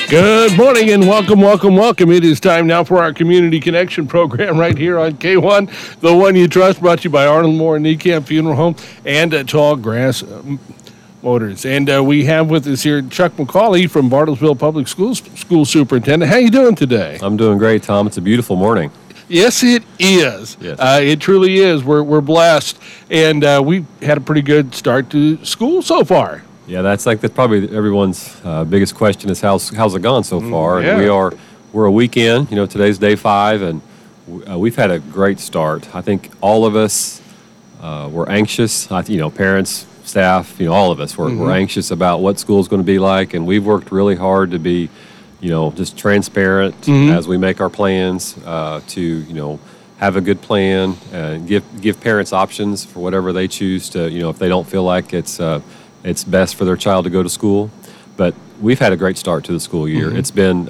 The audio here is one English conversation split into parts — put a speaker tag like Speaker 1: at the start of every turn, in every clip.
Speaker 1: Good morning and welcome, welcome, welcome. It is time now for our Community Connection program right here on K1, the one you trust, brought to you by Arnold Moore and Niekamp Funeral Home and Tall Grass Motors. And we have with us here Chuck McCauley from Bartlesville Public Schools, school superintendent. How you doing today?
Speaker 2: I'm doing great, Tom. It's a beautiful morning.
Speaker 1: Yes, it is.
Speaker 2: Yes.
Speaker 1: It truly is. We're blessed, and we had a pretty good start to school so far.
Speaker 2: Yeah, that's probably everyone's biggest question is how's it gone so far?
Speaker 1: Yeah.
Speaker 2: And we're a week in. Today's day 5, and we've had a great start. I think all of us were anxious. Parents, staff, all of us we're anxious about what school's going to be like, and we've worked really hard to be, just transparent as we make our plans to have a good plan and give parents options for whatever they choose to. If they don't feel like it's best for their child to go to school. But we've had a great start to the school year. It's been,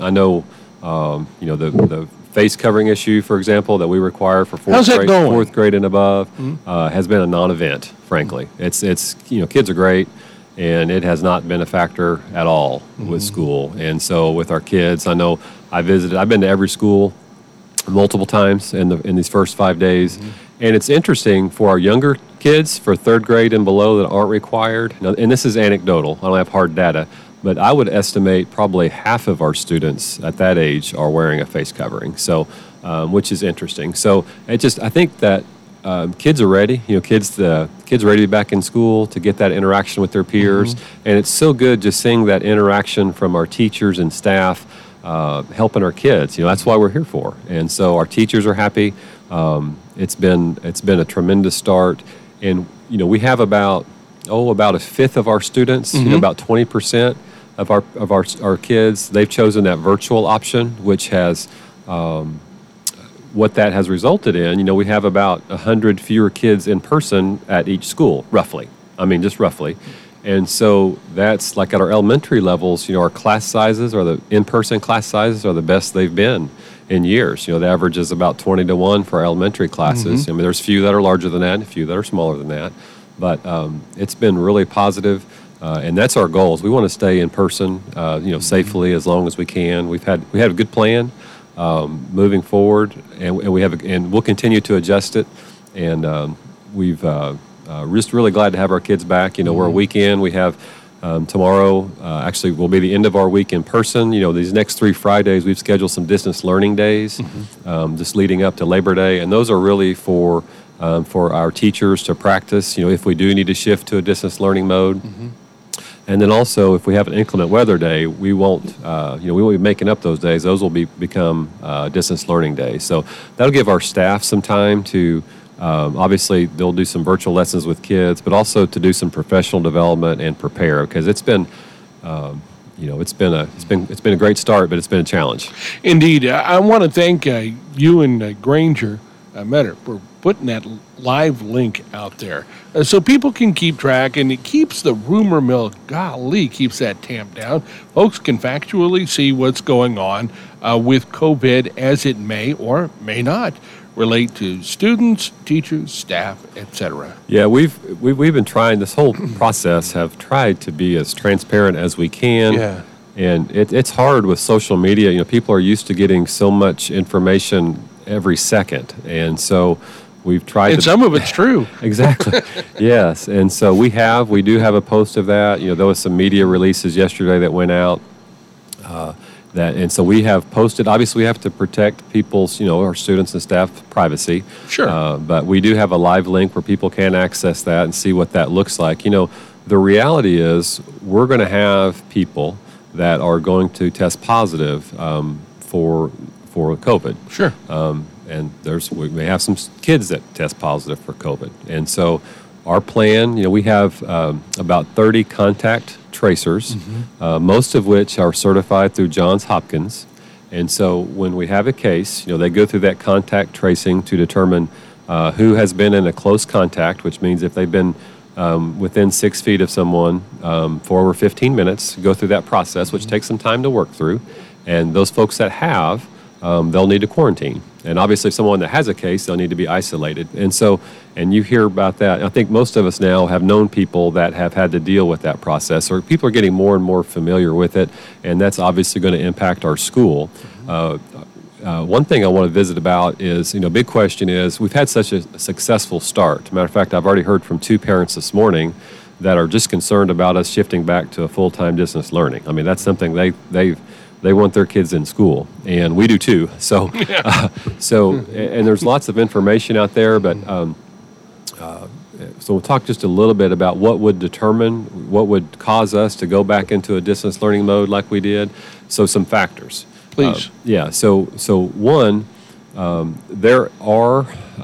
Speaker 2: the face covering issue, for example, that we require for fourth grade and above has been a non-event, frankly. It's kids are great, and it has not been a factor at all with school. And so with our kids, I know I've been to every school multiple times in these first 5 days. And it's interesting for our younger kids, for third grade and below that aren't required. Now, and this is anecdotal. I don't have hard data, but I would estimate probably half of our students at that age are wearing a face covering. So, which is interesting. So I think that kids are ready. Kids are ready to be back in school to get that interaction with their peers. And it's so good just seeing that interaction from our teachers and staff helping our kids. That's why we're here for. And so our teachers are happy. It's been a tremendous start, and we have about a fifth of our students, about 20% of our kids. They've chosen that virtual option, which has what that has resulted in. We have about 100 fewer kids in person at each school, roughly. I mean, just roughly. And so that's like at our elementary levels. Our class sizes, or the in-person class sizes, are the best they've been in years. The average is about 20-1 for our elementary classes. I mean, there's a few that are larger than that and a few that are smaller than that. But it's been really positive, and that's our goals. We want to stay in person, safely as long as we can. We had a good plan moving forward, and we'll continue to adjust it. And we've just really glad to have our kids back. We're a weekend. We have tomorrow, actually, will be the end of our week in person. These next 3 Fridays, we've scheduled some distance learning days, just leading up to Labor Day. And those are really for our teachers to practice, if we do need to shift to a distance learning mode. And then also, if we have an inclement weather day, we won't be making up those days. Those will become distance learning days. So that'll give our staff some time to, obviously, they'll do some virtual lessons with kids, but also to do some professional development and prepare, because it's been a great start, but it's been a challenge.
Speaker 1: Indeed, I want to thank you and Granger Metter for putting that live link out there, so people can keep track, and it keeps the rumor mill. Keeps that tamped down. Folks can factually see what's going on with COVID, as it may or may not relate to students, teachers, staff, etc.
Speaker 2: Yeah, we've been trying this whole process. Have tried to be as transparent as we can.
Speaker 1: Yeah.
Speaker 2: And it's hard with social media. People are used to getting so much information every second, and so we've tried.
Speaker 1: And some of it's true.
Speaker 2: Exactly. Yes, and so we do have a post of that. There was some media releases yesterday that went out. And so we have posted. Obviously, we have to protect people's, our students and staff privacy.
Speaker 1: Sure.
Speaker 2: But we do have a live link where people can access that and see what that looks like. The reality is we're going to have people that are going to test positive for COVID.
Speaker 1: Sure.
Speaker 2: And we may have some kids that test positive for COVID. And so our plan, we have about 30 contact tracers, most of which are certified through Johns Hopkins. And so when we have a case, they go through that contact tracing to determine who has been in a close contact, which means if they've been within 6 feet of someone for over 15 minutes, go through that process, which takes some time to work through. And those folks that have, they'll need to quarantine. And obviously, if someone that has a case, they'll need to be isolated. And so, and you hear about that. I think most of us now have known people that have had to deal with that process, or people are getting more and more familiar with it, and that's obviously going to impact our school. One thing I want to visit about is, big question is, we've had such a successful start. Matter of fact, I've already heard from 2 parents this morning that are just concerned about us shifting back to a full-time distance learning. I mean, that's something they want their kids in school, and we do too. So, and there's lots of information out there, but so we'll talk just a little bit about what would cause us to go back into a distance learning mode like we did. So some factors.
Speaker 1: Please.
Speaker 2: So one, there are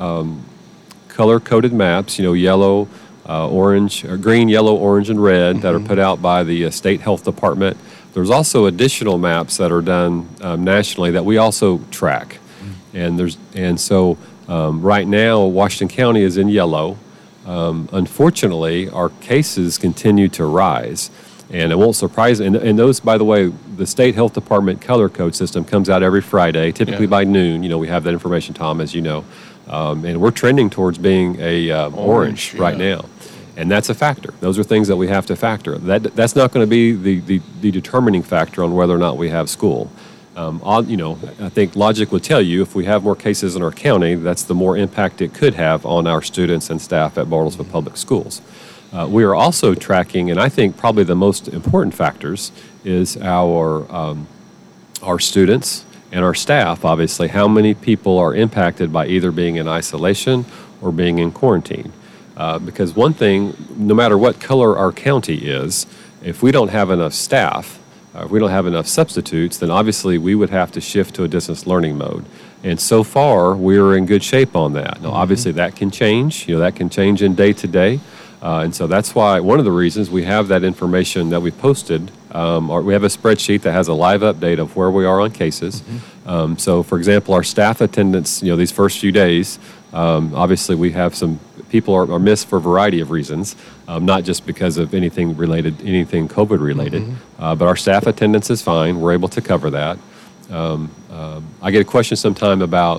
Speaker 2: color-coded maps, yellow, orange, green, yellow, orange, and red that are put out by the state health department. There's also additional maps that are done nationally that we also track, and so right now Washington County is in yellow. Unfortunately, our cases continue to rise, and it won't surprise. And those, by the way, the state health department color code system comes out every Friday, typically by noon. We have that information, Tom, as you know, and we're trending towards being a orange right now. And that's a factor. Those are things that we have to factor. That's not going to be the determining factor on whether or not we have school. I think logic would tell you if we have more cases in our county, that's the more impact it could have on our students and staff at Bartlesville Public Schools. We are also tracking, and I think probably the most important factors is our students and our staff, obviously, how many people are impacted by either being in isolation or being in quarantine. Because one thing, no matter what color our county is, if we don't have enough staff, if we don't have enough substitutes, then obviously we would have to shift to a distance learning mode. And so far, we're in good shape on that. Now, obviously, that can change. That can change in day to day. And so that's why one of the reasons we have that information that we posted. We have a spreadsheet that has a live update of where we are on cases. So, for example, our staff attendance, these first few days, obviously we have some people are missed for a variety of reasons, not just because of anything COVID related, but our staff attendance is fine. We're able to cover that. I get a question sometime about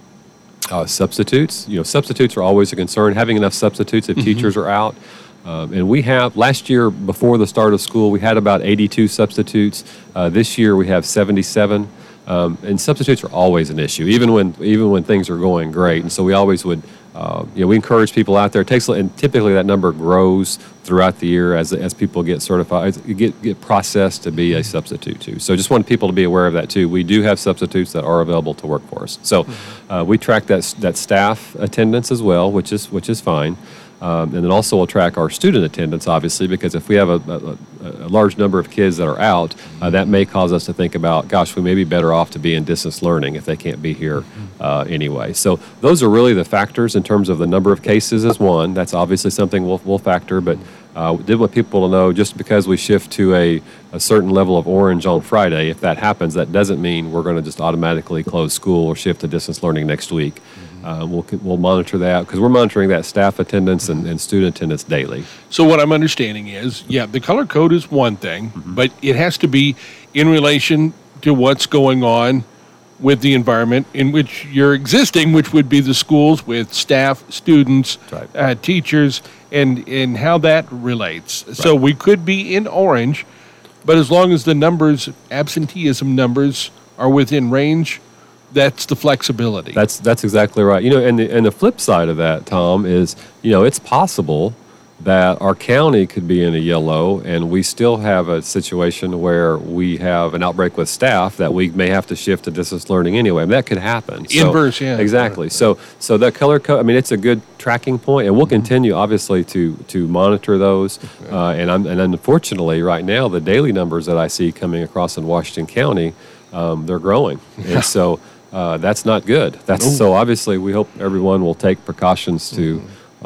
Speaker 2: substitutes. Substitutes are always a concern. Having enough substitutes if teachers are out. And we have, last year before the start of school, we had about 82 substitutes. This year we have 77. And substitutes are always an issue, even when things are going great. And so we always would, we encourage people out there. And typically that number grows throughout the year as people get certified, get processed to be a substitute too. So just want people to be aware of that too. We do have substitutes that are available to work for us. So we track that staff attendance as well, which is fine. And then also we'll track our student attendance, obviously, because if we have a large number of kids that are out, that may cause us to think about, gosh, we may be better off to be in distance learning if they can't be here anyway. So those are really the factors in terms of the number of cases is one. That's obviously something we'll factor, but did want people to know just because we shift to a certain level of orange on Friday, if that happens, that doesn't mean we're going to just automatically close school or shift to distance learning next week. We'll monitor that because we're monitoring that staff attendance and student attendance daily.
Speaker 1: So what I'm understanding is, the color code is one thing, but it has to be in relation to what's going on with the environment in which you're existing, which would be the schools with staff, students, teachers, and how that relates. Right. So we could be in orange, but as long as the numbers, absenteeism numbers, are within range, that's the flexibility.
Speaker 2: That's exactly right. And the flip side of that, Tom, is it's possible that our county could be in a yellow and we still have a situation where we have an outbreak with staff that we may have to shift to distance learning anyway. That could happen.
Speaker 1: Inverse, yeah.
Speaker 2: Exactly. So that color code, it's a good tracking point, and we'll continue obviously to monitor those. And unfortunately, right now, the daily numbers that I see coming across in Washington County, they're growing, and so that's not good. So obviously we hope everyone will take precautions to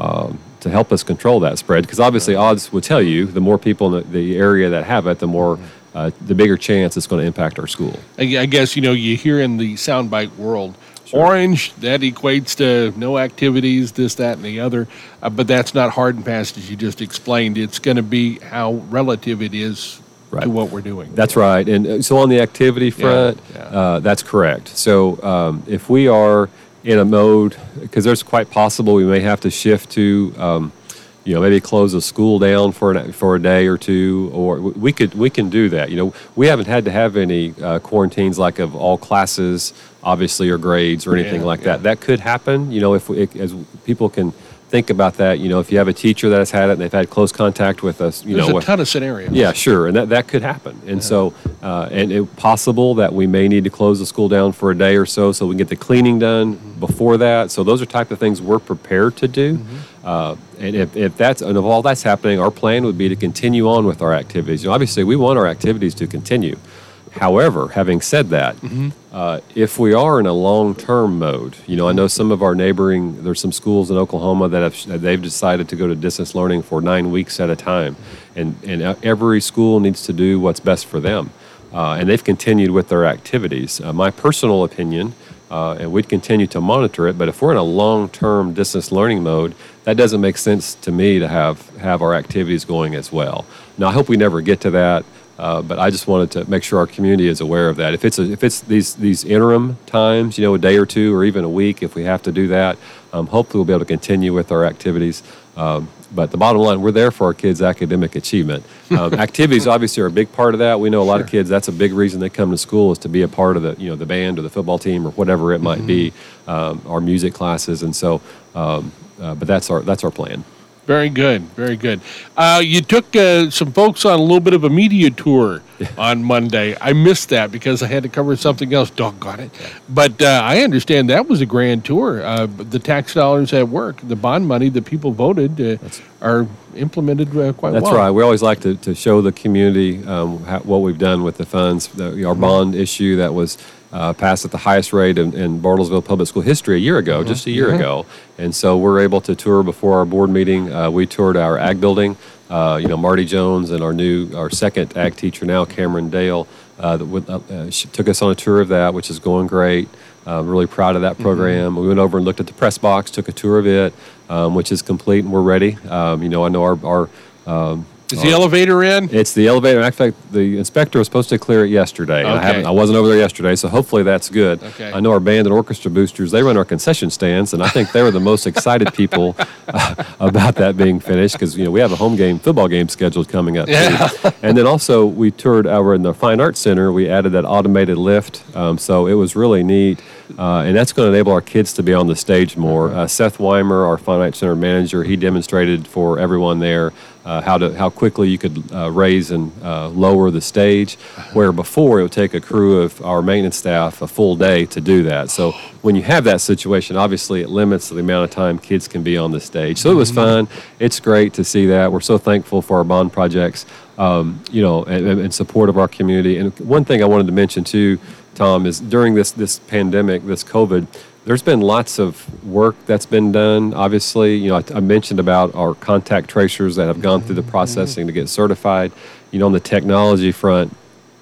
Speaker 2: help us control that spread, because obviously odds will tell you the more people in the area that have it, the more the bigger chance it's going to impact our school.
Speaker 1: I guess you hear in the soundbite world, orange, that equates to no activities, this, that, and the other, but that's not hard and fast as you just explained. It's going to be how relative it is
Speaker 2: Right.
Speaker 1: to what we're doing.
Speaker 2: That's right. And so on the activity front, that's correct. So if we are in a mode, because there's quite possible we may have to shift to, maybe close a school down for a day or two, or we can do that. We haven't had to have any quarantines like of all classes, obviously, or grades or anything like that. That could happen. As people can think about that. If you have a teacher that has had it and they've had close contact with us,
Speaker 1: there's a ton of scenarios.
Speaker 2: Yeah, sure, and that could happen. And so, and it's possible that we may need to close the school down for a day or so we can get the cleaning done before that. So those are type of things we're prepared to do. And if all that's happening, our plan would be to continue on with our activities. Obviously, we want our activities to continue. However, having said that, if we are in a long-term mode, I know some of our there's some schools in Oklahoma they've decided to go to distance learning for 9 weeks at a time, and every school needs to do what's best for them, and they've continued with their activities. My personal opinion, and we'd continue to monitor it, but if we're in a long-term distance learning mode, that doesn't make sense to me to have our activities going as well. Now, I hope we never get to that. But I just wanted to make sure our community is aware of that. If it's these interim times, a day or two, or even a week, if we have to do that, hopefully we'll be able to continue with our activities. But the bottom line, we're there for our kids' academic achievement. Activities obviously are a big part of that. We know a lot of kids. That's a big reason they come to school is to be a part of the band or the football team or whatever it might be, our music classes, and so. But that's our plan.
Speaker 1: Very good, very good. You took some folks on a little bit of a media tour on Monday. I missed that because I had to cover something else. Doggone it. But I understand that was a grand tour. The tax dollars at work, the bond money that people voted are implemented quite well.
Speaker 2: That's right. We always like to show the community what we've done with the funds. Our bond issue that was passed at the highest rate in Bartlesville Public School history just a year ago. And so we're able to tour before our board meeting. We toured our ag building. Marty Jones and our second ag teacher now, Cameron Dale, she took us on a tour of that, which is going great. Really proud of that program. We went over and looked at the press box, took a tour of it, which is complete, and we're ready. I know our
Speaker 1: is the elevator in?
Speaker 2: It's the elevator. In fact, the inspector was supposed to clear it yesterday.
Speaker 1: Okay.
Speaker 2: I wasn't over there yesterday, so hopefully that's good.
Speaker 1: Okay.
Speaker 2: I know our band and orchestra boosters, they run our concession stands, and I think they were the most excited people about that being finished because, we have a football game scheduled coming up.
Speaker 1: Yeah.
Speaker 2: And then also we toured over in the Fine Arts Center. We added that automated lift, so it was really neat. And that's going to enable our kids to be on the stage more. Seth Weimer, our Fine Arts Center manager, he demonstrated for everyone there how quickly you could raise and lower the stage, where before it would take a crew of our maintenance staff a full day to do that. So when you have that situation, obviously it limits the amount of time kids can be on the stage. So it was fun. It's great to see that. We're so thankful for our bond projects, in support of our community. And one thing I wanted to mention too, Tom, is during this pandemic, this COVID, there's been lots of work that's been done. Obviously, I mentioned about our contact tracers that have gone through the processing to get certified. On the technology front,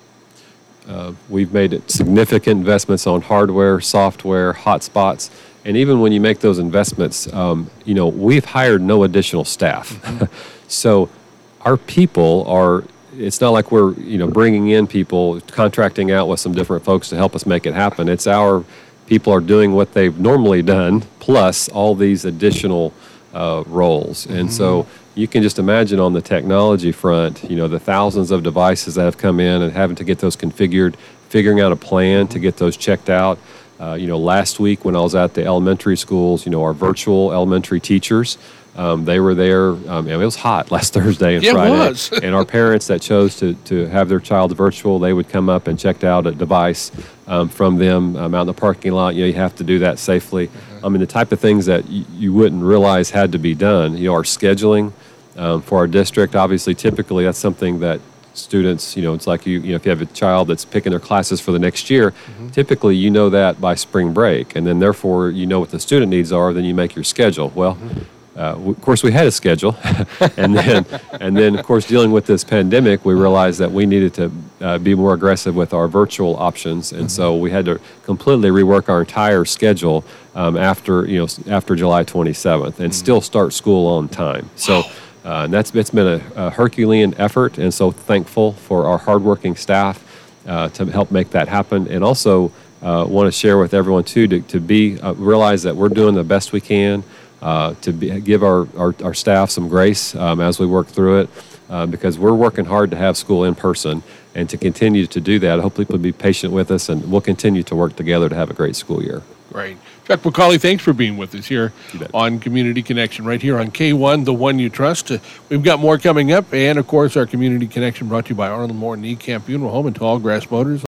Speaker 2: we've made significant investments on hardware, software, hotspots, and even when you make those investments, we've hired no additional staff. So our people are. It's not like we're bringing in people, contracting out with some different folks to help us make it happen. It's our people are doing what they've normally done, plus all these additional roles. And so you can just imagine on the technology front, the thousands of devices that have come in and having to get those configured, figuring out a plan to get those checked out. Last week when I was at the elementary schools, our virtual elementary teachers, they were there. It was hot last Thursday and Friday.
Speaker 1: It was. And
Speaker 2: our parents that chose to have their child virtual, they would come up and check out a device from them out in the parking lot. You have to do that safely. The type of things that you wouldn't realize had to be done. Our scheduling for our district, obviously, typically that's something that students, it's like if you have a child that's picking their classes for the next year, typically that by spring break, and then therefore what the student needs are, then you make your schedule. Well, of course, we had a schedule, and then of course, dealing with this pandemic, we realized that we needed to be more aggressive with our virtual options, and so we had to completely rework our entire schedule after July 27th, and still start school on time. So And it's been a Herculean effort, and so thankful for our hardworking staff to help make that happen. And also want to share with everyone too to be realize that we're doing the best we can give our staff some grace as we work through it, because we're working hard to have school in person and to continue to do that. I hope people will be patient with us, and we'll continue to work together to have a great school year.
Speaker 1: Great. Chuck McCauley, thanks for being with us here on Community Connection, right here on K1, the one you trust. We've got more coming up, and of course, our Community Connection brought to you by Arlen Moore Knee Camp Funeral Home and Tallgrass Motors.